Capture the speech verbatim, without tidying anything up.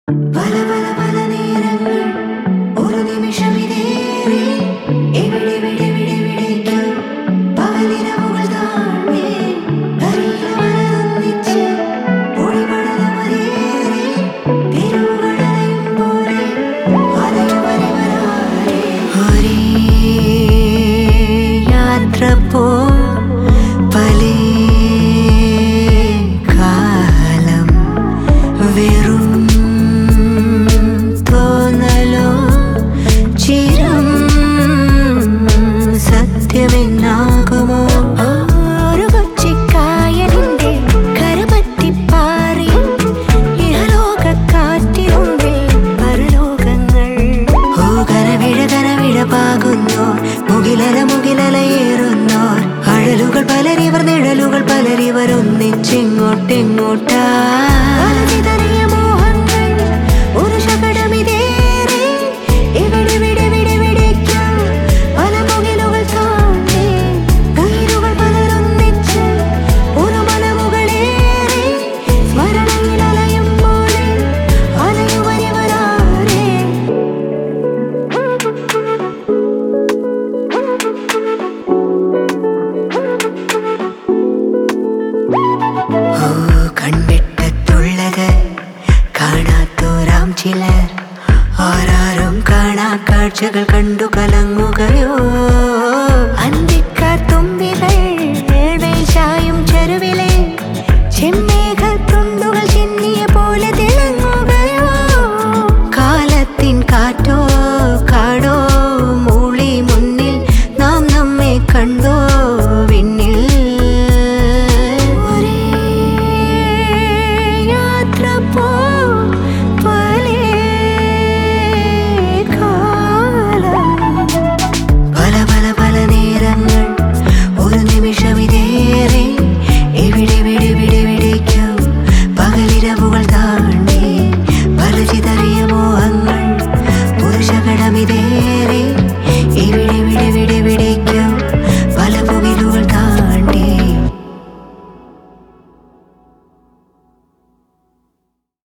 പല പല പല നേരങ്ങൾ ഒരു നിമിഷം ഇതേറെ എവിടെ എവിടെ എവിടെ എവിടേക്കോ പകലിരവുകൾ താഴ്ന്നേ കരിയിലമലർന്നിച്ച് പൊടിപടലമതേറെ തെരുവുകളലയും പോലെ അലയുവരിവരാരെ ഒരേ യാത്ര പോ പലേ കാലം വെറും സത്യമെന്നാകുമോ ഒരു കൊച്ചിക്കായലിന്റെ കരപറ്റിപ്പാറി ഇഹലോകക്കാറ്റിനുള്ളിൽ പരലോകങ്ങൾ ഓ കരവിഴ കരവിഴ പാകുന്നോർ മുകിലല മുകിലലയേറുന്നോർ അഴലുകൾ പലരിവർ നിഴലുകൾ പലരിവർ ഒന്നിച്ചിങ്ങോട്ടിങ്ങോട്ടാ ഒരു ശകടമിതേറെ എവിടെ എവിടെ എവിടെ എവിടേക്കോ പല മുകിലുകൾ താണ്ടി ഉയരുകൾ പലരൊന്നിച്ച് ഒരു മലമുകളേറെ സ്മരണയിൽ അലയും പോലെ അലയുവരിവരാരെ ഓ കണ്ണിട്ടത്തുള്ളത് കാണാത്തോരാം ചിലർ ആരാരും കാണാ കാഴ്ചകൾ കണ്ടു കലങ്ങുകയോ അന്തിക്കാത്തുമ്പികൾ ചായും ചെരുവിലെ ചെമ്മേഘത്തുണ്ടുകൾ ചിന്നിയ പോലെ തിളങ്ങുകയോ കാലത്തിൻ കാറ്റോ കാടോ മൂളി മുന്നിൽ നാം നമ്മെ കണ്ടോ വിണ്ണിൽ ഒരേ യാത്ര പോ ഒരു നിമിഷം ഇതേറെ എവിടെ എവിടെ എവിടെ എവിടേക്കോ പകലിരവുകൾ താണ്ടി പല ചിതറിയ മോഹങ്ങൾ ഒരു ശകടമിതേറെ